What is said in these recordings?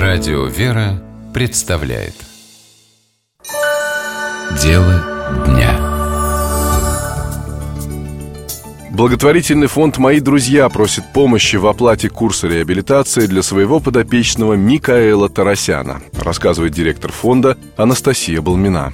Радио «Вера» представляет «Дело дня». Благотворительный фонд «Мои друзья» просит помощи в оплате курса реабилитации для своего подопечного Микаэла Тарасяна, рассказывает директор фонда Анастасия Балмина.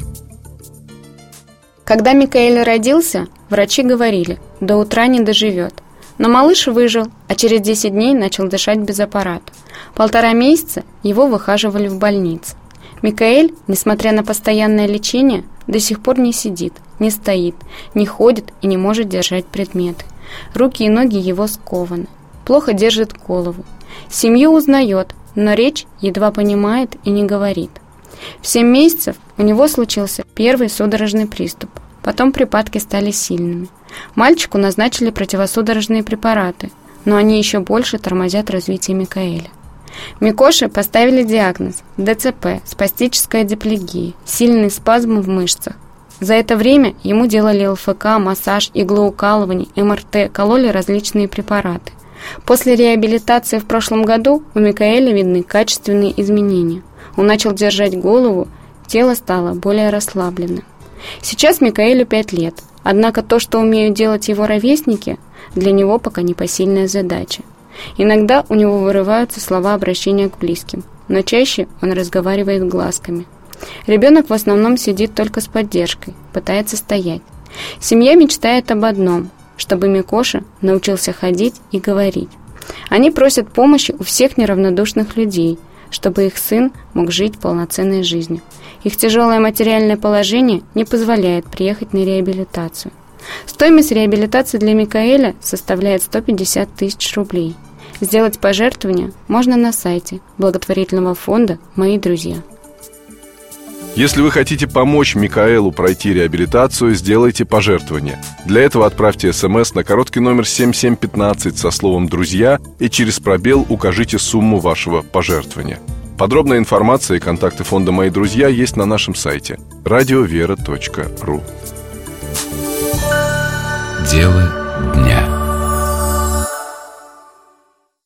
Когда Микаэль родился, врачи говорили, до утра не доживет. Но малыш выжил, а через 10 дней начал дышать без аппарата. 1,5 месяца его выхаживали в больнице. Микаэль, несмотря на постоянное лечение, до сих пор не сидит, не стоит, не ходит и не может держать предметы. Руки и ноги его скованы. Плохо держит голову. Семью узнает, но речь едва понимает и не говорит. В 7 месяцев у него случился первый судорожный приступ. Потом припадки стали сильными. Мальчику назначили противосудорожные препараты, но они еще больше тормозят развитие Микаэля. Микоше поставили диагноз ДЦП, спастическая диплегия, сильный спазм в мышцах. За это время ему делали ЛФК, массаж, иглоукалывание, МРТ, кололи различные препараты. После реабилитации в прошлом году у Микаэля видны качественные изменения. Он начал держать голову, тело стало более расслабленным. Сейчас Микаэлю 5 лет, однако то, что умеют делать его ровесники, для него пока непосильная задача. Иногда у него вырываются слова обращения к близким, но чаще он разговаривает глазками. Ребенок в основном сидит только с поддержкой, пытается стоять. Семья мечтает об одном, чтобы Микоша научился ходить и говорить. Они просят помощи у всех неравнодушных людей, чтобы их сын мог жить полноценной жизнью. Их тяжелое материальное положение не позволяет приехать на реабилитацию. Стоимость реабилитации для Микаэля составляет 150 тысяч рублей. Сделать пожертвование можно на сайте благотворительного фонда «Мои друзья». Если вы хотите помочь Микаэлу пройти реабилитацию, сделайте пожертвование. Для этого отправьте СМС на короткий номер 7715 со словом «Друзья» и через пробел укажите сумму вашего пожертвования. Подробная информация и контакты фонда «Мои друзья» есть на нашем сайте radiovera.ru. Дело дня.